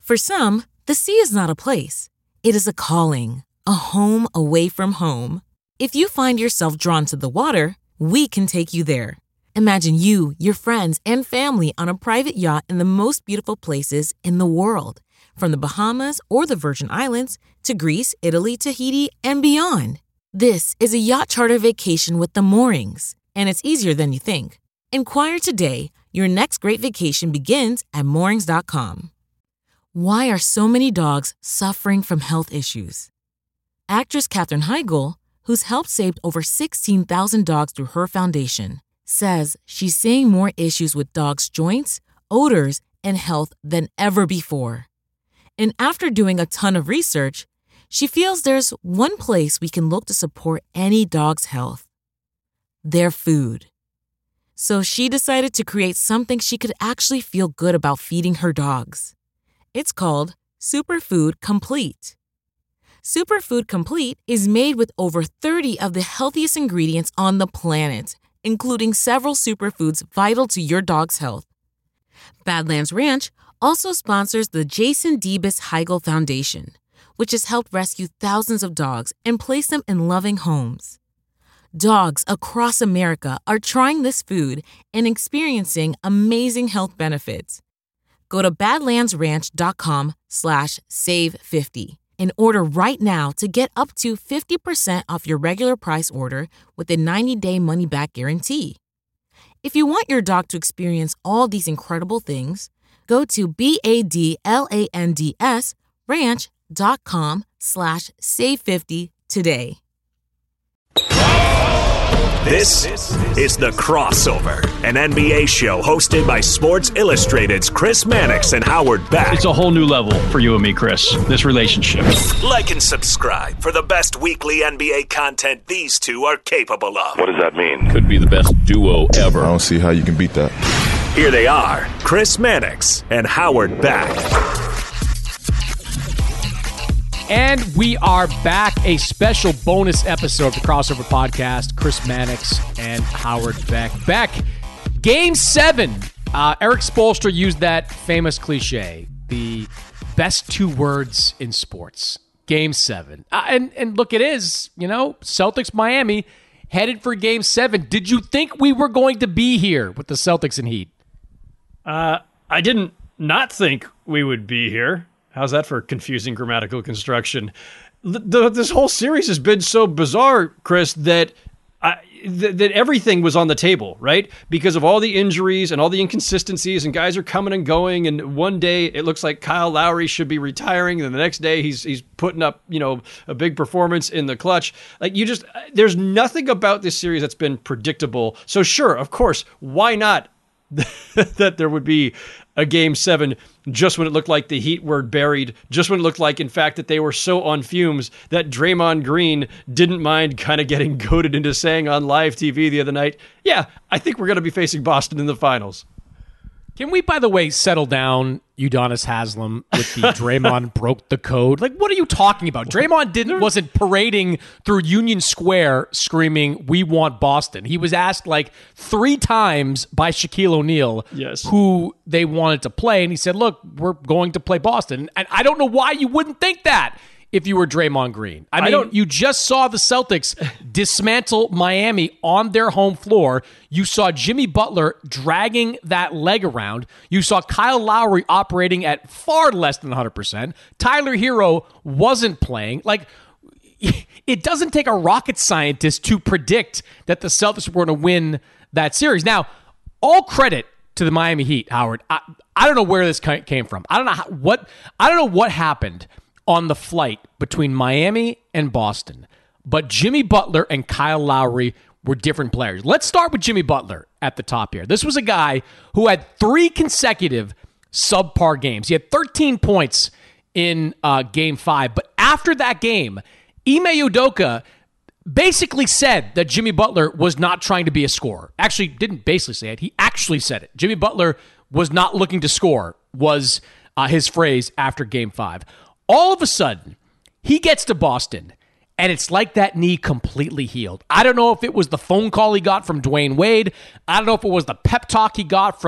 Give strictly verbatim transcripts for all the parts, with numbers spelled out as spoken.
For some, the sea is not a place. It is a calling, a home away from home. If you find yourself drawn to the water, we can take you there. Imagine you, your friends, and family on a private yacht in the most beautiful places in the world, from the Bahamas or the Virgin Islands to Greece, Italy, Tahiti, and beyond. This is a yacht charter vacation with the Moorings, and it's easier than you think. Inquire today. Your next great vacation begins at moorings dot com. Why are so many dogs suffering from health issues? Actress Katherine Heigl, who's helped save over sixteen thousand dogs through her foundation, says she's seeing more issues with dogs' joints, odors, and health than ever before. And after doing a ton of research, she feels there's one place we can look to support any dog's health: their food. So she decided to create something she could actually feel good about feeding her dogs. It's called Superfood Complete. Superfood Complete is made with over thirty of the healthiest ingredients on the planet, including several superfoods vital to your dog's health. Badlands Ranch also sponsors the Jason Debus Heigl Foundation, which has helped rescue thousands of dogs and place them in loving homes. Dogs across America are trying this food and experiencing amazing health benefits. Go to badlandsranch.com slash save50. And order right now to get up to fifty percent off your regular price order with a ninety-day money-back guarantee. If you want your dog to experience all these incredible things, go to B-A-D-L-A-N-D-S ranch.com slash save 50 today. This is The Crossover, an N B A show hosted by Sports Illustrated's Chris Mannix and Howard Beck. It's a whole new level for you and me, Chris, this relationship. Like and subscribe for the best weekly N B A content these two are capable of. What does that mean? Could be the best duo ever. I don't see how you can beat that. Here they are, Chris Mannix and Howard Beck. And we are back, a special bonus episode of the Crossover Podcast. Chris Mannix and Howard Beck. Beck, Game seven. Uh, Eric Spoelstra used that famous cliche, the best two words in sports. Game seven. Uh, and, and look, it is, you know, Celtics-Miami headed for Game seven. Did you think we were going to be here with the Celtics and Heat? Uh, I didn't not think we would be here. How's that for confusing grammatical construction? The, the, this whole series has been so bizarre, Chris, that I, th- that everything was on the table, right? Because of all the injuries and all the inconsistencies, and guys are coming and going. And one day it looks like Kyle Lowry should be retiring, and the next day he's he's putting up, you know, a big performance in the clutch. Like you just, there's nothing about this series that's been predictable. So sure, of course, why not that there would be a game seven just when it looked like the Heat were buried, just when it looked like, in fact, that they were so on fumes that Draymond Green didn't mind kind of getting goaded into saying on live T V the other night, yeah, I think we're going to be facing Boston in the finals. Can we, by the way, settle down Udonis Haslem with the Draymond broke the code? Like, what are you talking about? Draymond didn't wasn't parading through Union Square screaming, "We want Boston." He was asked like three times by Shaquille O'Neal yes. who they wanted to play, and he said, "Look, we're going to play Boston." And I don't know why you wouldn't think that if you were Draymond Green. I mean, I don't, you just saw the Celtics dismantle Miami on their home floor. You saw Jimmy Butler dragging that leg around. You saw Kyle Lowry operating at far less than one hundred percent. Tyler Hero wasn't playing. Like, it doesn't take a rocket scientist to predict that the Celtics were going to win that series. Now, all credit to the Miami Heat, Howard. I, I don't know where this came from. I don't know how, what I don't know what happened on the flight between Miami and Boston. But Jimmy Butler and Kyle Lowry were different players. Let's start with Jimmy Butler at the top here. This was a guy who had three consecutive subpar games. He had thirteen points in uh, game five. But after that game, Ime Udoka basically said that Jimmy Butler was not trying to be a scorer. Actually, didn't basically say it. He actually said it. Jimmy Butler was not looking to score, was uh, his phrase after game five. All of a sudden, he gets to Boston, and it's like that knee completely healed. I don't know if it was the phone call he got from Dwayne Wade. I don't know if it was the pep talk he got from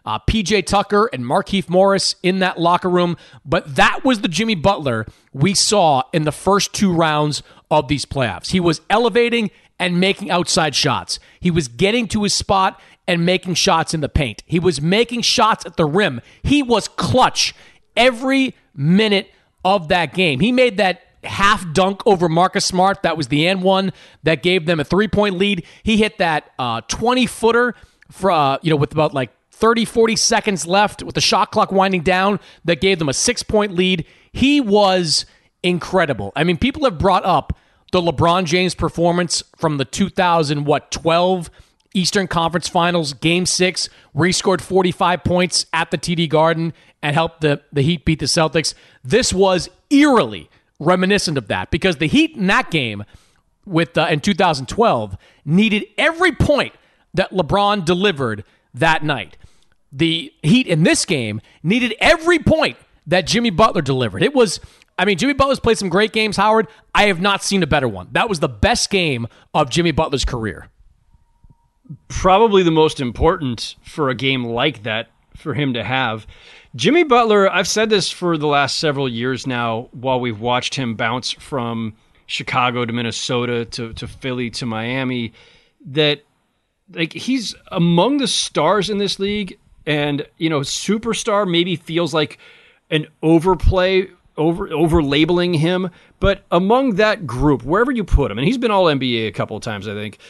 uh, P J Tucker and Markieff Morris in that locker room. But that was the Jimmy Butler we saw in the first two rounds of these playoffs. He was elevating and making outside shots. He was getting to his spot and making shots in the paint. He was making shots at the rim. He was clutch every minute of that game. He made that half dunk over Marcus Smart. That was the and one that gave them a three-point lead. He hit that uh, twenty-footer for, uh, you know, with about like thirty, forty seconds left with the shot clock winding down that gave them a six-point lead. He was incredible. I mean, people have brought up the LeBron James performance from the two thousand, what, twelve Eastern Conference Finals, Game six, where he scored forty-five points at the T D Garden and helped the, the Heat beat the Celtics. This was eerily reminiscent of that because the Heat in that game with uh, in two thousand twelve needed every point that LeBron delivered that night. The Heat in this game needed every point that Jimmy Butler delivered. It was, I mean, Jimmy Butler's played some great games, Howard. I have not seen a better one. That was the best game of Jimmy Butler's career. Probably the most important for a game like that for him to have. Jimmy Butler, I've said this for the last several years now while we've watched him bounce from Chicago to Minnesota to, to Philly to Miami, that like he's among the stars in this league, and you know, superstar maybe feels like an overplay, over over labeling him, but among that group, wherever you put him, and he's been all N B A a couple of times, I think,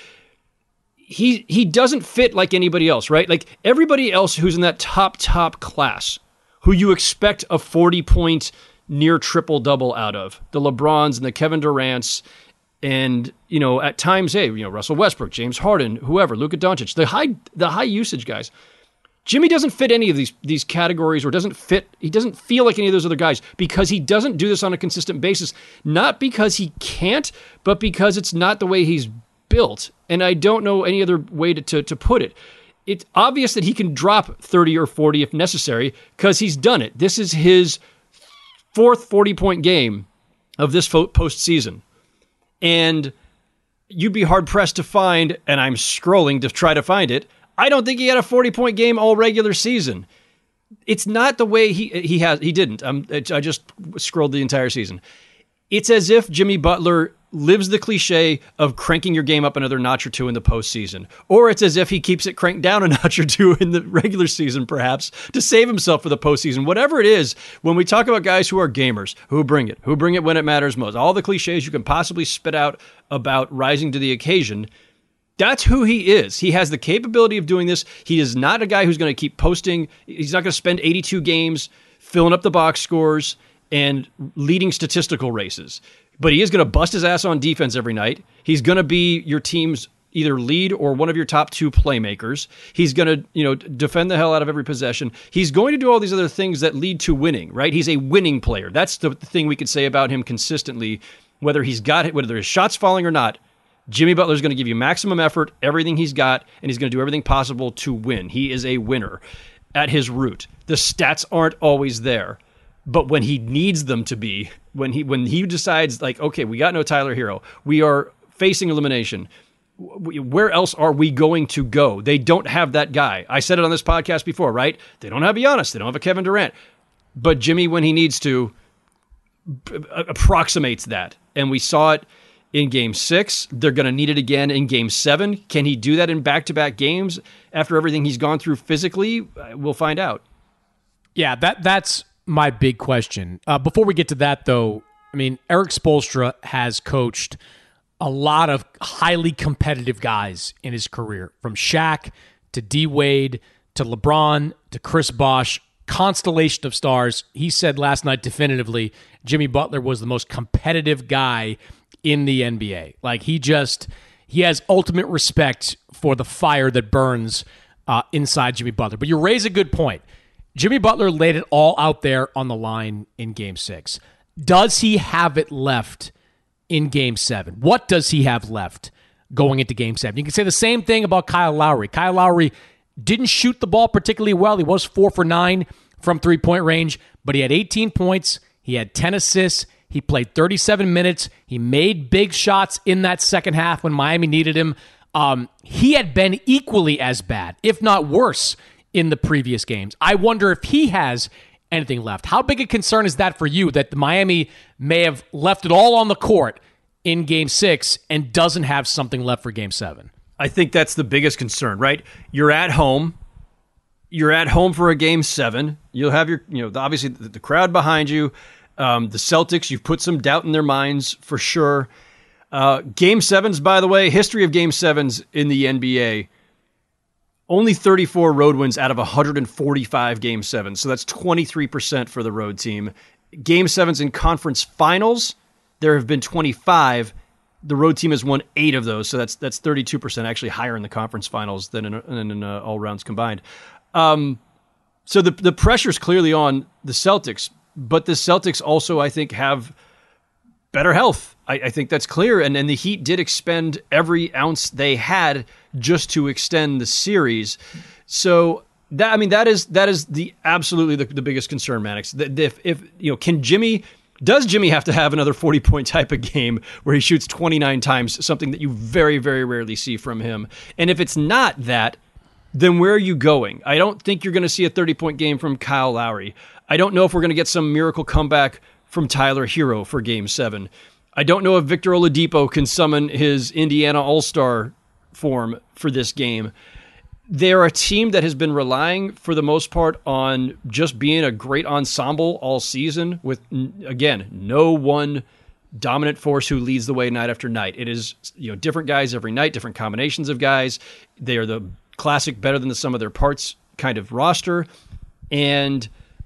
he he doesn't fit like anybody else, right? Like everybody else who's in that top, top class, who you expect a forty-point near triple-double out of, the LeBrons and the Kevin Durants, and, you know, at times, hey, you know, Russell Westbrook, James Harden, whoever, Luka Doncic, the high the high usage guys. Jimmy doesn't fit any of these these categories, or doesn't fit, he doesn't feel like any of those other guys because he doesn't do this on a consistent basis. Not because he can't, but because it's not the way he's built. And I don't know any other way to, to, to put it. It's obvious that he can drop thirty or forty if necessary because he's done it. This is his fourth forty-point game of this postseason. And you'd be hard-pressed to find, and I'm scrolling to try to find it, I don't think he had a forty-point game all regular season. It's not the way he he has. He didn't. Um, I just scrolled the entire season. It's as if Jimmy Butler lives the cliche of cranking your game up another notch or two in the postseason. Or it's as if he keeps it cranked down a notch or two in the regular season, perhaps, to save himself for the postseason. Whatever it is, when we talk about guys who are gamers, who bring it, who bring it when it matters most, all the cliches you can possibly spit out about rising to the occasion, that's who he is. He has the capability of doing this. He is not a guy who's going to keep posting. He's not going to spend eighty-two games filling up the box scores and leading statistical races. But he is going to bust his ass on defense every night. He's going to be your team's either lead or one of your top two playmakers. He's going to, you know, defend the hell out of every possession. He's going to do all these other things that lead to winning, right? He's a winning player. That's the thing we could say about him consistently, whether he's got it, whether his shot's falling or not. Jimmy Butler is going to give you maximum effort, everything he's got, and he's going to do everything possible to win. He is a winner at his root. The stats aren't always there. But when he needs them to be, when he when he decides, like, okay, we got no Tyler Hero, we are facing elimination, where else are we going to go? They don't have that guy. I said it on this podcast before, right? They don't have Giannis. They don't have a Kevin Durant. But Jimmy, when he needs to, approximates that. And we saw it in Game six. They're going to need it again in Game seven. Can he do that in back-to-back games after everything he's gone through physically? We'll find out. Yeah, that that's my big question. Uh, before we get to that, though, I mean, Erik Spoelstra has coached a lot of highly competitive guys in his career, from Shaq to D. Wade to LeBron to Chris Bosh, constellation of stars. He said last night definitively Jimmy Butler was the most competitive guy in the N B A. Like, he just, he has ultimate respect for the fire that burns uh, inside Jimmy Butler. But you raise a good point. Jimmy Butler laid it all out there on the line in Game six. Does he have it left in Game seven? What does he have left going into Game seven? You can say the same thing about Kyle Lowry. Kyle Lowry didn't shoot the ball particularly well. He was four for nine from three-point range, but he had eighteen points. He had ten assists. He played thirty-seven minutes. He made big shots in that second half when Miami needed him. Um, he had been equally as bad, if not worse, in the previous games. I wonder if he has anything left. How big a concern is that for you, that Miami may have left it all on the court in game six and doesn't have something left for game seven? I think that's the biggest concern, right? You're at home. You're at home for a game seven. You'll have your, you know, obviously the, the crowd behind you. Um, the Celtics, you've put some doubt in their minds for sure. Uh, game sevens, by the way, history of game sevens in the N B A. Only thirty-four road wins out of one hundred forty-five game sevens. So that's twenty-three percent for the road team. Game sevens in conference finals, there have been twenty-five. The road team has won eight of those. So that's that's thirty-two percent, actually higher in the conference finals than in, in, in uh, all rounds combined. Um, so the, the pressure's clearly on the Celtics, but the Celtics also, I think, have better health. I, I think that's clear. And, and the Heat did expend every ounce they had just to extend the series. So that, I mean, that is, that is the absolutely the, the biggest concern, Mannix. That if, if, you know, can Jimmy, does Jimmy have to have another forty point type of game where he shoots twenty-nine times, something that you very, very rarely see from him? And if it's not that, then where are you going? I don't think you're going to see a thirty point game from Kyle Lowry. I don't know if we're going to get some miracle comeback from Tyler Hero for game seven. I don't know if Victor Oladipo can summon his Indiana All-Star form for this game. They're a team that has been relying, for the most part, on just being a great ensemble all season with, again, no one dominant force who leads the way night after night. It is, you know, different guys every night, different combinations of guys. They are the classic better than the sum of their parts kind of roster. And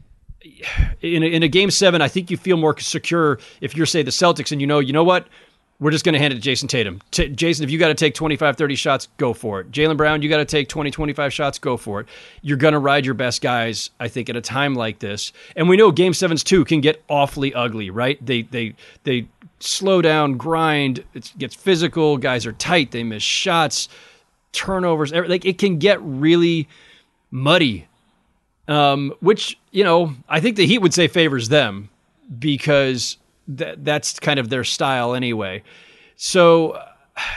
in a, in a game seven, I think you feel more secure if you're, say, the Celtics and you know, you know what? We're just going to hand it to Jason Tatum. T- Jason, if you got to take twenty-five, thirty shots, go for it. Jaylen Brown, you got to take twenty, twenty-five shots, go for it. You're going to ride your best guys, I think, at a time like this. And we know game sevens, too, can get awfully ugly, right? They they they slow down, grind, it gets physical, guys are tight, they miss shots, turnovers, like it can get really muddy, um, which, you know, I think the Heat would say favors them because th- that's kind of their style anyway. So uh,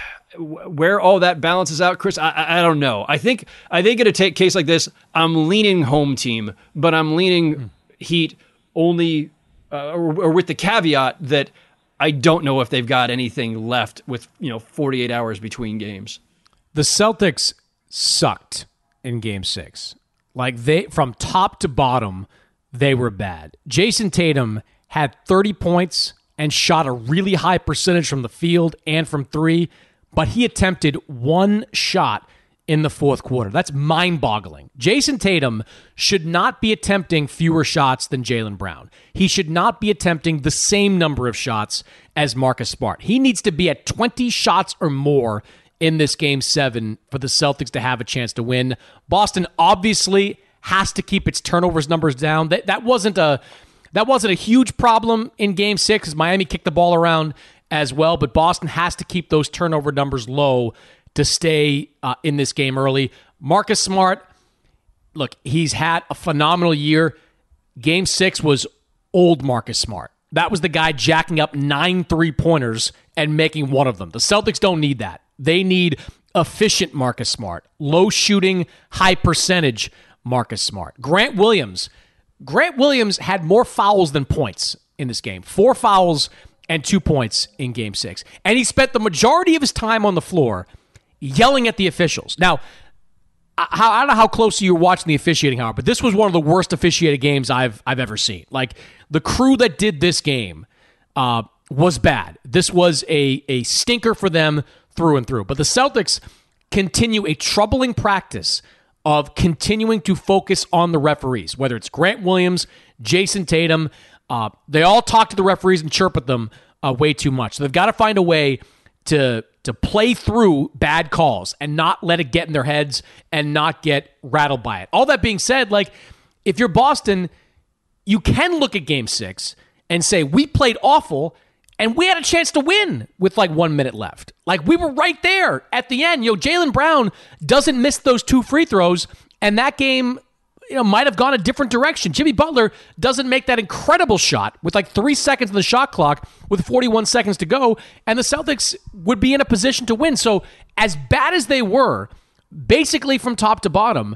where all that balances out, Chris, I, I, I don't know. I think I think in a t- case like this, I'm leaning home team, but I'm leaning mm. Heat only uh, or, or with the caveat that I don't know if they've got anything left with, you know, forty-eight hours between games. The Celtics sucked in game six. Like they, from top to bottom, they were bad. Jason Tatum had thirty points and shot a really high percentage from the field and from three, but he attempted one shot in the fourth quarter. That's mind-boggling. Jason Tatum should not be attempting fewer shots than Jaylen Brown. He should not be attempting the same number of shots as Marcus Smart. He needs to be at twenty shots or more in this game seven for the Celtics to have a chance to win. Boston obviously has to keep its turnovers numbers down. That that wasn't a that wasn't a huge problem in game six as Miami kicked the ball around as well, but Boston has to keep those turnover numbers low to stay uh, in this game early. Marcus Smart, look, he's had a phenomenal year. Game six was old Marcus Smart. That was the guy jacking up nine three-pointers and making one of them. The Celtics don't need that. They need efficient Marcus Smart, low shooting, high percentage Marcus Smart. Grant Williams. Grant Williams had more fouls than points in this game. Four fouls and two points in game six. And he spent the majority of his time on the floor yelling at the officials. Now, I don't know how close you were watching the officiating, however, but this was one of the worst officiated games I've I've ever seen. Like, the crew that did this game uh, was bad. This was a, a stinker for them through and through. But the Celtics continue a troubling practice of continuing to focus on the referees, whether it's Grant Williams, Jason Tatum. Uh, they all talk to the referees and chirp at them uh, way too much. So they've got to find a way to to play through bad calls and not let it get in their heads and not get rattled by it. All that being said, like, if you're Boston, you can look at game six and say, we played awful and we had a chance to win with like one minute left. Like, we were right there at the end. You know, Jaylen Brown doesn't miss those two free throws, and that game, you know, might have gone a different direction. Jimmy Butler doesn't make that incredible shot with like three seconds on the shot clock with forty-one seconds to go, and the Celtics would be in a position to win. So as bad as they were, basically from top to bottom,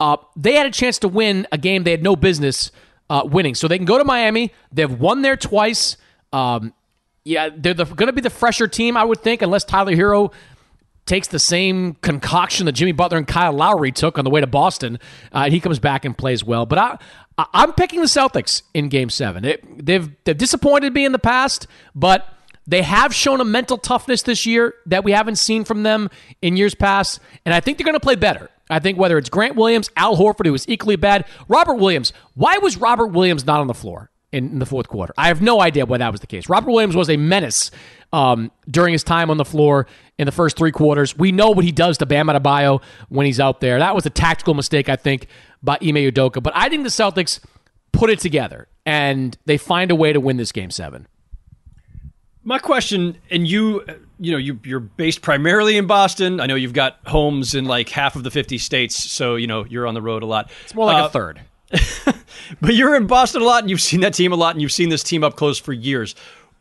uh, they had a chance to win a game they had no business uh, winning. So they can go to Miami. They've won there twice. Um, yeah, they're the, going to be the fresher team, I would think, unless Tyler Hero takes the same concoction that Jimmy Butler and Kyle Lowry took on the way to Boston, uh, and he comes back and plays well. But I, I, I'm picking the Celtics in Game seven. It, they've, they've disappointed me in the past, but they have shown a mental toughness this year that we haven't seen from them in years past, and I think they're going to play better. I think whether it's Grant Williams, Al Horford, who was equally bad, Robert Williams. Why was Robert Williams not on the floor in, in the fourth quarter? I have no idea why that was the case. Robert Williams was a menace um, during his time on the floor in the first three quarters. We know what he does to Bam Adebayo when he's out there. That was a tactical mistake, I think, by Ime Udoka. But I think the Celtics put it together, and they find a way to win this Game seven. My question, and you, you know, you, you're based primarily in Boston. I know you've got homes in like half of the fifty states, so, you know, you're on the road a lot. It's more like uh, a third. But you're in Boston a lot, and you've seen that team a lot, and you've seen this team up close for years.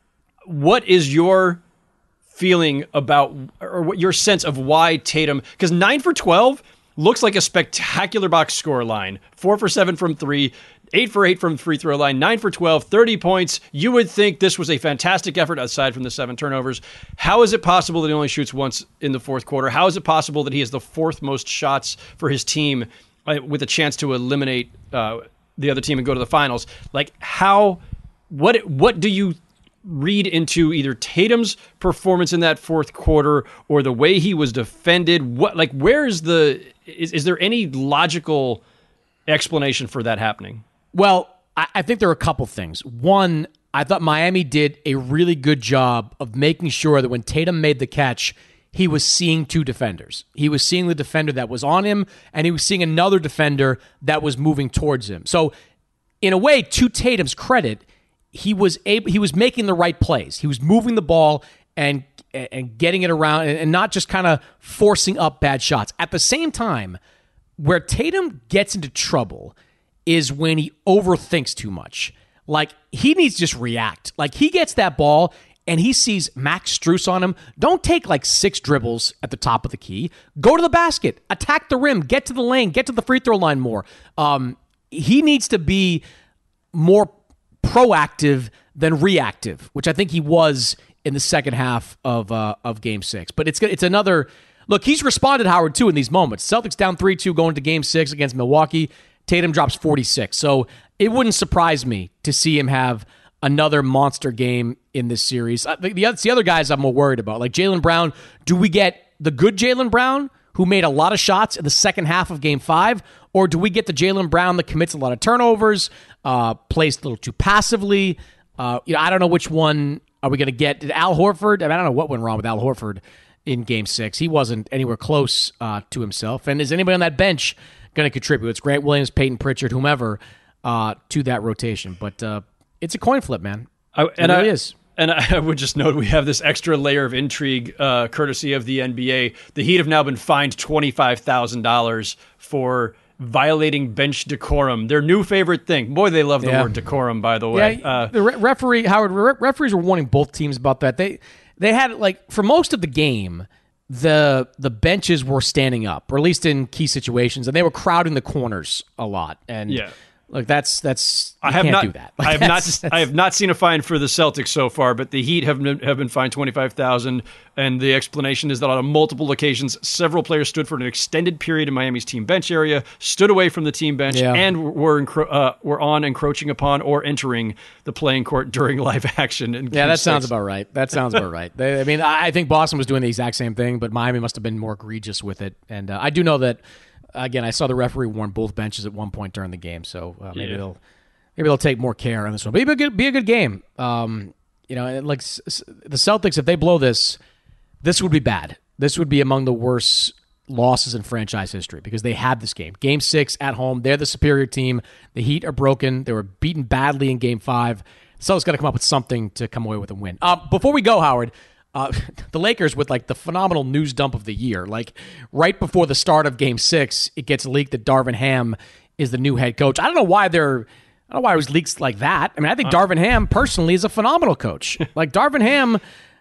What is your feeling about, or what your sense of why Tatum, because nine for twelve looks like a spectacular box score line. Four for seven from three, eight for eight from free throw line, nine for twelve, thirty points. You would think this was a fantastic effort aside from the seven turnovers. How is it possible that he only shoots once in the fourth quarter? How is it possible that he has the fourth most shots for his team uh, with a chance to eliminate uh, the other team and go to the finals? Like, how, what, what do you read into either Tatum's performance in that fourth quarter or the way he was defended? What, like, where is the, is, is there any logical explanation for that happening? Well, I think there are a couple things. One, I thought Miami did a really good job of making sure that when Tatum made the catch, he was seeing two defenders. He was seeing the defender that was on him, and he was seeing another defender that was moving towards him. So, in a way, to Tatum's credit, he was able, he was making the right plays. He was moving the ball and and getting it around, and not just kind of forcing up bad shots. At the same time, where Tatum gets into trouble is when he overthinks too much. Like, he needs to just react. Like, he gets that ball and he sees Max Strus on him. Don't take like six dribbles at the top of the key. Go to the basket, attack the rim, get to the lane, get to the free throw line more. Um, he needs to be more proactive than reactive, which I think he was in the second half of uh, of Game Six. But it's it's another look. He's responded, Howard, too, in these moments. Celtics down three two going to Game Six against Milwaukee. Tatum drops forty-six. So it wouldn't surprise me to see him have another monster game in this series. The, the, it's the other guys I'm more worried about. Like Jaylen Brown, do we get the good Jaylen Brown, who made a lot of shots in the second half of Game five, or do we get the Jaylen Brown that commits a lot of turnovers, uh, plays a little too passively? Uh, you know, I don't know which one are we going to get. Did Al Horford? I, mean, I don't know what went wrong with Al Horford in Game six. He wasn't anywhere close uh, to himself. And is anybody on that bench going to contribute? It's Grant Williams, Peyton Pritchard, whomever, uh, to that rotation. But uh, it's a coin flip, man. I, and it really I, is. And I would just note we have this extra layer of intrigue, uh, courtesy of the N B A. The Heat have now been fined twenty-five thousand dollars for violating bench decorum. Their new favorite thing. Boy, they love the Yeah. word decorum, by the way. Yeah, Uh, the re- referee, Howard, re- referees were warning both teams about that. They they had, like, for most of the game, the the benches were standing up, or at least in key situations, and they were crowding the corners a lot. And Yeah. like that's that's you I have can't not do that. Like, I have that's- not. that's- I have not seen a fine for the Celtics so far, but the Heat have been, have been fined twenty five thousand, and the explanation is that on multiple occasions, several players stood for an extended period in Miami's team bench area, stood away from the team bench, Yeah. and were encro- uh, were on encroaching upon or entering the playing court during live action. In Yeah, Game that sounds six. about right. That sounds about right. They, I mean, I I think Boston was doing the exact same thing, but Miami must have been more egregious with it. And uh, I do know that, again, I saw the referee warn both benches at one point during the game, so uh, maybe Yeah. they'll maybe they'll take more care on this one. But it'll be a good, be a good game. Um, you know, and like s- s- the Celtics, if they blow this, this would be bad. This would be among the worst losses in franchise history because they had this game. Game six at home. They're the superior team. The Heat are broken. They were beaten badly in game five. Celtics got to come up with something to come away with a win. Uh, before we go, Howard, uh, the Lakers with like the phenomenal news dump of the year. Like right before the start of game six, it gets leaked that Darvin Ham is the new head coach. I don't know why they're I don't know why it was leaks like that. I mean, I think Darvin Ham personally is a phenomenal coach. Like Darvin Ham,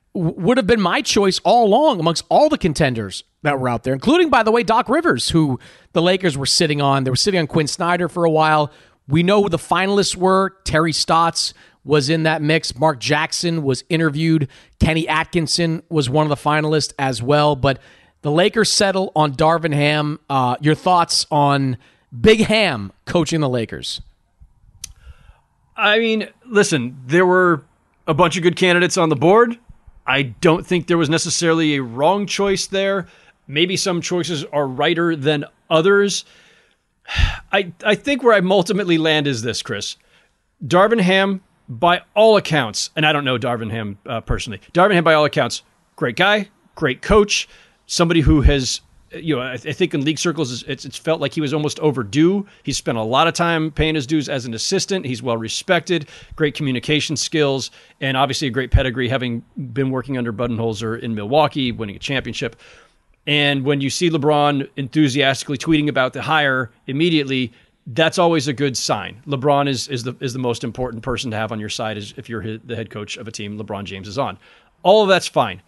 w- would have been my choice all along amongst all the contenders that were out there, including, by the way, Doc Rivers, who the Lakers were sitting on. They were sitting on Quinn Snyder for a while. We know who the finalists were. Terry Stotts was in that mix. Mark Jackson was interviewed. Kenny Atkinson was one of the finalists as well. But the Lakers settle on Darvin Ham. Uh, your thoughts on Big Ham coaching the Lakers? I mean, listen, there were a bunch of good candidates on the board. I don't think there was necessarily a wrong choice there. Maybe some choices are righter than others. I I think where I ultimately land is this, Chris. Darvin Ham, by all accounts, and I don't know Darvin Ham uh, personally, Darvin Ham, by all accounts, great guy, great coach, somebody who has, you know, I, I think in league circles, it's, it's felt like he was almost overdue. He spent a lot of time paying his dues as an assistant. He's well respected, great communication skills, and obviously a great pedigree, having been working under Budenholzer in Milwaukee, winning a championship. And when you see LeBron enthusiastically tweeting about the hire immediately, that's always a good sign. LeBron is is the is the most important person to have on your side is if you're the head coach of a team LeBron James is on. All of that's fine.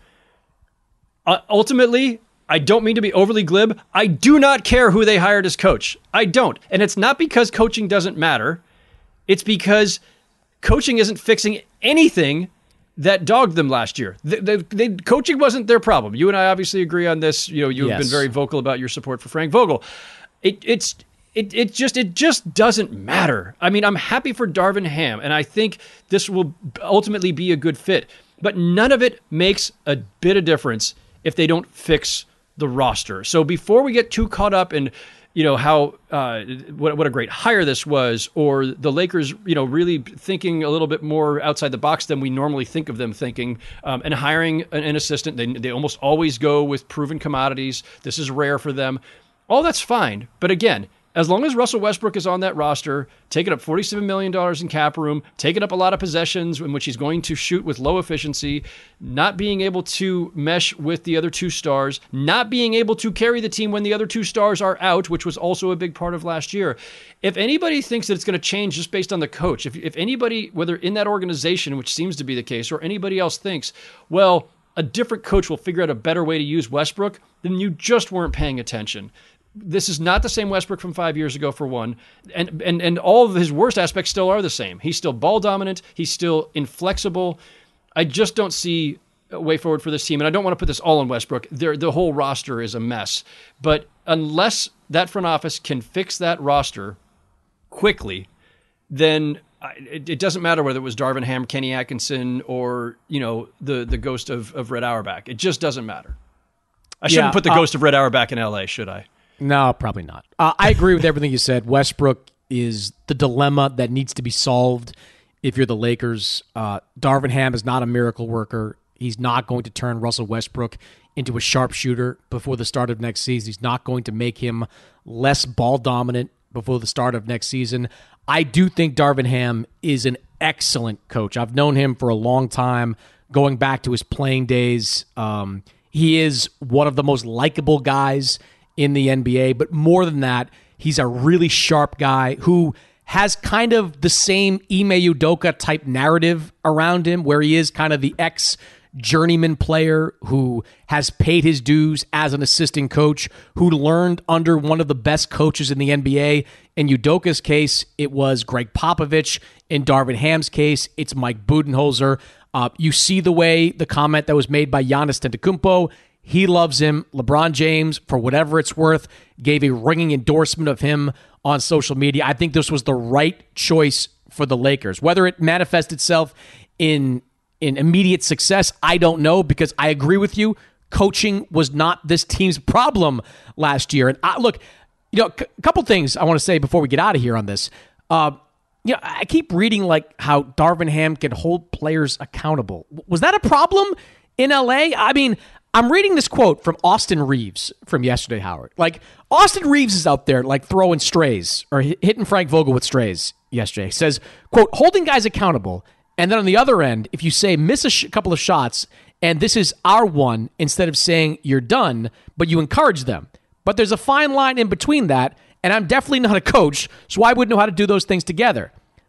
Uh, ultimately, I don't mean to be overly glib. I do not care who they hired as coach. I don't. And it's not because coaching doesn't matter. It's because coaching isn't fixing anything that dogged them last year. The, the, they, coaching wasn't their problem. You and I obviously agree on this. You know, you've yes. been very vocal about your support for Frank Vogel. It, it's it it just it just doesn't matter. I mean, I'm happy for Darvin Ham, and I think this will ultimately be a good fit. But none of it makes a bit of difference if they don't fix the roster. So before we get too caught up in, you know, how uh, what what a great hire this was, or the Lakers, you know, really thinking a little bit more outside the box than we normally think of them thinking, um, and hiring an, an assistant. They they almost always go with proven commodities. This is rare for them. All that's fine, but again, as long as Russell Westbrook is on that roster, taking up forty-seven million dollars in cap room, taking up a lot of possessions in which he's going to shoot with low efficiency, not being able to mesh with the other two stars, not being able to carry the team when the other two stars are out, which was also a big part of last year. If anybody thinks that it's going to change just based on the coach, if, if anybody, whether in that organization, which seems to be the case, or anybody else thinks, well, a different coach will figure out a better way to use Westbrook, then you just weren't paying attention. This is not the same Westbrook from five years ago, for one. And, and and all of his worst aspects still are the same. He's still ball dominant. He's still inflexible. I just don't see a way forward for this team. And I don't want to put this all on Westbrook. They're, the whole roster is a mess. But unless that front office can fix that roster quickly, then it, it doesn't matter whether it was Darvin Ham, Kenny Atkinson, or, you know, the, the ghost of, of Red Auerbach. It just doesn't matter. I shouldn't yeah, put the uh, ghost of Red Auerbach in L A, should I? No, probably not. Uh, I agree with everything you said. Westbrook is the dilemma that needs to be solved if you're the Lakers. Uh, Darvin Ham is not a miracle worker. He's not going to turn Russell Westbrook into a sharpshooter before the start of next season. He's not going to make him less ball dominant before the start of next season. I do think Darvin Ham is an excellent coach. I've known him for a long time, going back to his playing days. Um, he is one of the most likable guys in the N B A, but more than that, he's a really sharp guy who has kind of the same Ime Udoka type narrative around him, where he is kind of the ex-journeyman player who has paid his dues as an assistant coach, who learned under one of the best coaches in the N B A. In Udoka's case, it was Greg Popovich. In Darvin Ham's case, it's Mike Budenholzer. Uh, you see the way the comment that was made by Giannis Antetokounmpo. He loves him. LeBron James, for whatever it's worth, gave a ringing endorsement of him on social media. I think this was the right choice for the Lakers. Whether it manifests itself in, in immediate success, I don't know, because I agree with you. Coaching was not this team's problem last year. And I, look, you know, a couple things I want to say before we get out of here on this. Uh, you know, I keep reading like how Darvin Ham can hold players accountable. Was that a problem in L A? I mean, I'm reading this quote from Austin Reeves from yesterday, Howard. Like, Austin Reeves is out there, like, throwing strays, or hitting Frank Vogel with strays yesterday. He says, quote, holding guys accountable, and then on the other end, if you say miss a sh- couple of shots, and this is our one, instead of saying you're done, but you encourage them. But there's a fine line in between that, and I'm definitely not a coach, so I wouldn't know how to do those things together.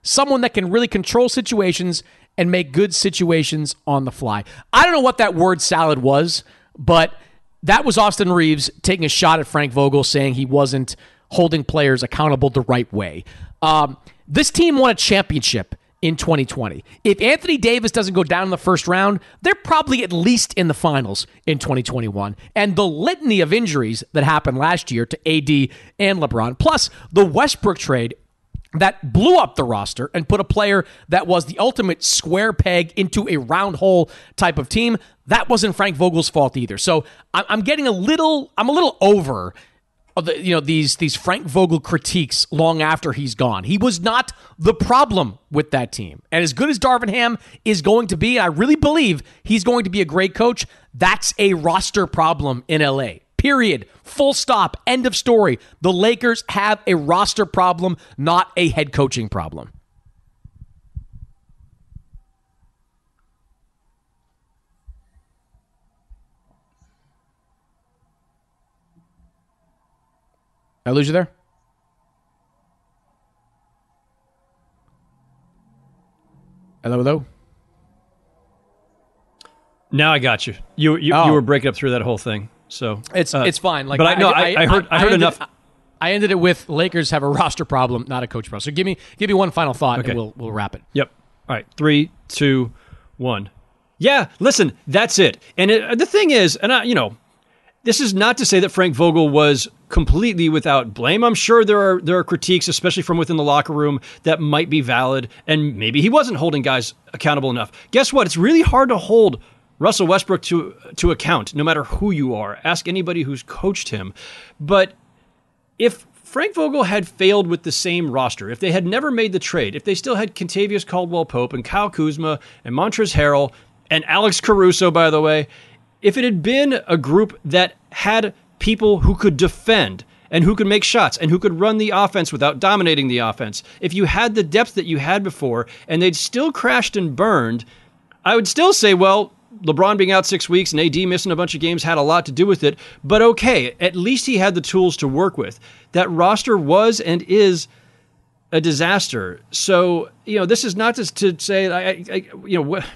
someone that can really control situations and make good situations on the fly. I don't know what that word salad was, but that was Austin Reeves taking a shot at Frank Vogel, saying he wasn't holding players accountable the right way. Um, this team won a championship in twenty twenty. If Anthony Davis doesn't go down in the first round, they're probably at least in the finals in twenty twenty-one. And the litany of injuries that happened last year to A D and LeBron, plus the Westbrook trade that blew up the roster and put a player that was the ultimate square peg into a round hole type of team, that wasn't Frank Vogel's fault either. So I'm getting a little, I'm a little over the, you know, these these Frank Vogel critiques long after he's gone. He was not the problem with that team. And as good as Darvin Ham is going to be, and I really believe he's going to be a great coach, that's a roster problem in L A. Period. Full stop. End of story. The Lakers have a roster problem, not a head coaching problem. Did I lose you there? Hello, hello? Now I got you. You you, oh. you were breaking up through that whole thing. So it's uh, it's fine. Like, but I know I, I, I heard I, I heard ended, enough. I ended it with Lakers have a roster problem, not a coach problem. So give me give me one final thought, okay. and we'll we'll wrap it. Yep. All right. Three, two, one. Yeah. Listen, that's it. And it, the thing is, and I, you know, this is not to say that Frank Vogel was completely without blame. I'm sure there are there are critiques, especially from within the locker room, that might be valid, and maybe he wasn't holding guys accountable enough. Guess what? It's really hard to hold Russell Westbrook to to account, no matter who you are. Ask anybody who's coached him. But if Frank Vogel had failed with the same roster, if they had never made the trade, if they still had Kentavious Caldwell-Pope and Kyle Kuzma and Montrezl Harrell and Alex Caruso, by the way, if it had been a group that had people who could defend and who could make shots and who could run the offense without dominating the offense, if you had the depth that you had before and they'd still crashed and burned, I would still say, well, LeBron being out six weeks and A D missing a bunch of games had a lot to do with it. But okay, at least he had the tools to work with. That roster was and is a disaster. So, you know, this is not just to say, I, I, you know, what,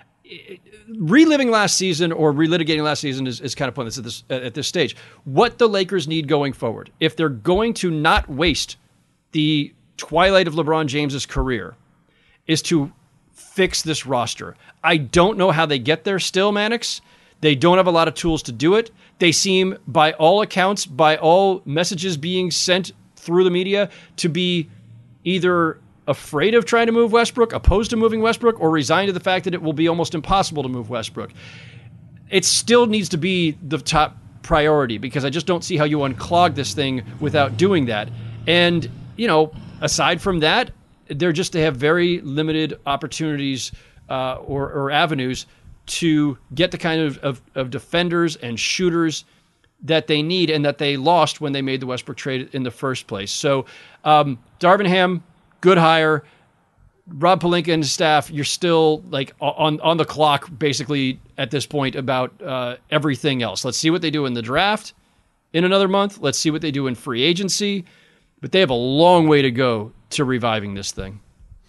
reliving last season or relitigating last season is, is kind of pointless at this at this stage. What the Lakers need going forward, if they're going to not waste the twilight of LeBron James's career, is to fix this roster. I don't know how they get there still, Mannix. They don't have a lot of tools to do it. They seem, by all accounts, by all messages being sent through the media, to be either afraid of trying to move Westbrook, opposed to moving Westbrook, or resigned to the fact that it will be almost impossible to move Westbrook. It still needs to be the top priority, because I just don't see how you unclog this thing without doing that. And, you know, aside from that, they're just they have very limited opportunities uh, or, or avenues to get the kind of, of, of defenders and shooters that they need and that they lost when they made the Westbrook trade in the first place. So um, Darvin Ham, good hire. Rob Pelinka and his staff, you're still like on, on the clock basically at this point about uh, everything else. Let's see what they do in the draft in another month. Let's see what they do in free agency. But they have a long way to go to reviving this thing.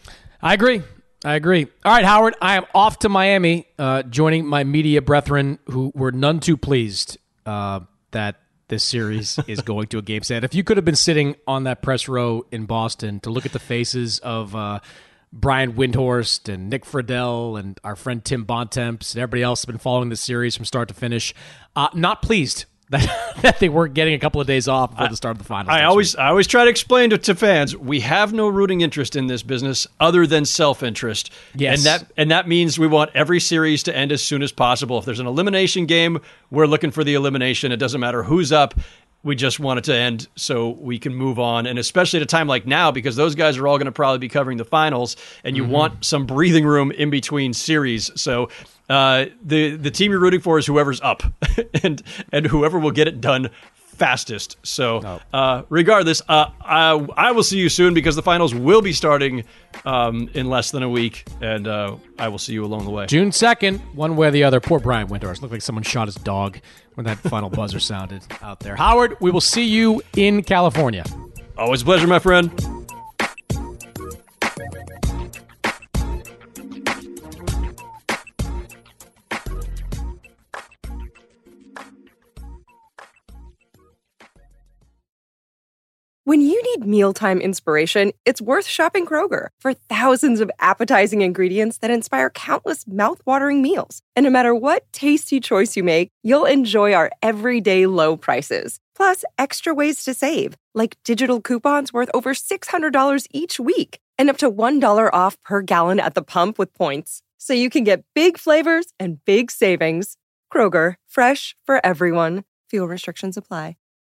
I agree. I agree. All right, Howard, I am off to Miami, uh, joining my media brethren who were none too pleased uh, that this series is going to a game set. If you could have been sitting on that press row in Boston to look at the faces of uh, Brian Windhorst and Nick Friedel and our friend Tim Bontemps and everybody else has been following the series from start to finish, uh, not pleased that, that they weren't getting a couple of days off before the start of the finals. I always, week. I always try to explain to, to fans, we have no rooting interest in this business other than self-interest. Yes. And that, and that means we want every series to end as soon as possible. If there's an elimination game, we're looking for the elimination. It doesn't matter who's up. We just want it to end so we can move on. And especially at a time like now, because those guys are all going to probably be covering the finals, and you mm-hmm. want some breathing room in between series. So uh, the the team you're rooting for is whoever's up, and and whoever will get it done fastest. So oh. uh, regardless, uh, I, I will see you soon, because the finals will be starting um, in less than a week, and uh, I will see you along the way. June second, one way or the other. Poor Brian Windhorst. Looked like someone shot his dog when that final buzzer sounded out there. Howard, we will see you in California. Always a pleasure, my friend. When you need mealtime inspiration, it's worth shopping Kroger for thousands of appetizing ingredients that inspire countless mouthwatering meals. And no matter what tasty choice you make, you'll enjoy our everyday low prices. Plus, extra ways to save, like digital coupons worth over six hundred dollars each week and up to one dollar off per gallon at the pump with points. So you can get big flavors and big savings. Kroger, fresh for everyone. Fuel restrictions apply.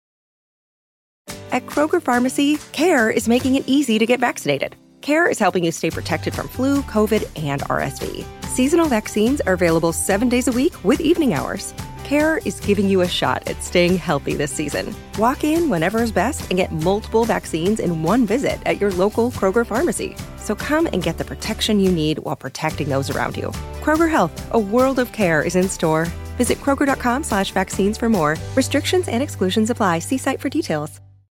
At Kroger Pharmacy, CARE is making it easy to get vaccinated. CARE is helping you stay protected from flu, COVID, and R S V. Seasonal vaccines are available seven days a week with evening hours. CARE is giving you a shot at staying healthy this season. Walk in whenever is best and get multiple vaccines in one visit at your local Kroger Pharmacy. So come and get the protection you need while protecting those around you. Kroger Health, a world of care, is in store. Visit Kroger.com slash vaccines for more. Restrictions and exclusions apply. See site for details.